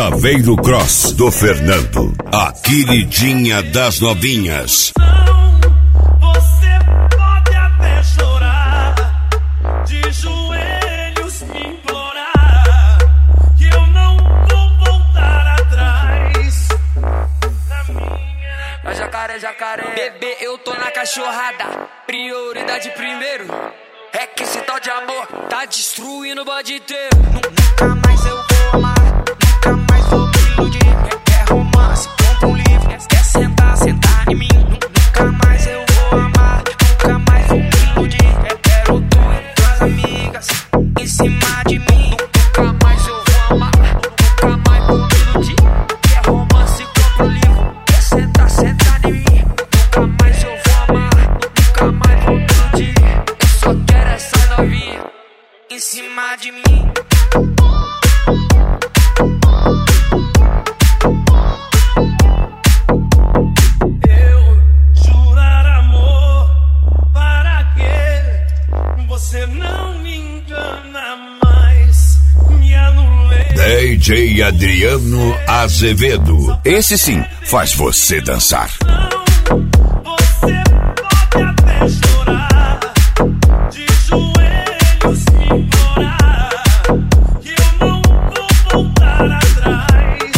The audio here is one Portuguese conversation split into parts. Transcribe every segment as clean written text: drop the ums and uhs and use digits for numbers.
Saveiro Cross do Fernando, a queridinha das novinhas. Você pode até chorar, de joelhos me implorar, que eu não vou voltar atrás. Na jacaré, jacaré, bebê, eu tô na cachorrada. Prioridade primeiro, é que esse tal de amor tá destruindo o bode inteiro. Nunca mais eu vou amar, nunca mais vou me iludir. Quer romance, compra um livro. Quer sentar, sentar em mim. Nunca mais eu vou amar, nunca mais vou me iludir. Quero tu e tuas amigas em cima de mim. Nunca mais eu vou amar, nunca mais vou me iludir. Quer romance, compra um livro. Quer sentar, sentar em mim. Nunca mais eu vou amar, nunca mais vou me iludir. Eu só quero essa novinha em cima de mim. Você não me engana mais, me anulei. DJ Adriano Azevedo, esse sim faz você dançar. Você pode até chorar, de joelhos me implorar, que eu não vou voltar atrás.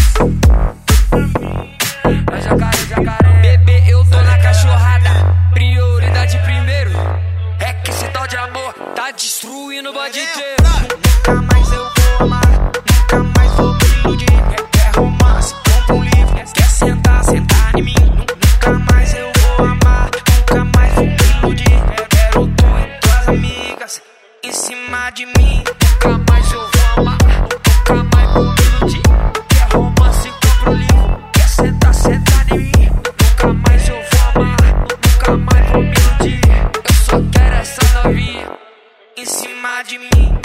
Na jacaré, jacaré, bebê, eu tô na cachorrada. Prioridade primeiro, é que esse tal de amor tá destruindo o bode inteiro. Nunca mais eu vou amar, nunca mais vou me iludir. Quer romance, compra um livro. Quer sentar, sentar em mim. Nunca mais eu vou amar, nunca mais vou me iludir. Quero tu e tuas amigas em cima de mim. Nunca mais eu vou amar, nunca mais vou me iludir. Quer romance, compra um livro. Quer sentar, sentar em mim. Nunca mais eu vou amar, nunca mais vou me iludir. Eu só quero essa novinha em cima de mim.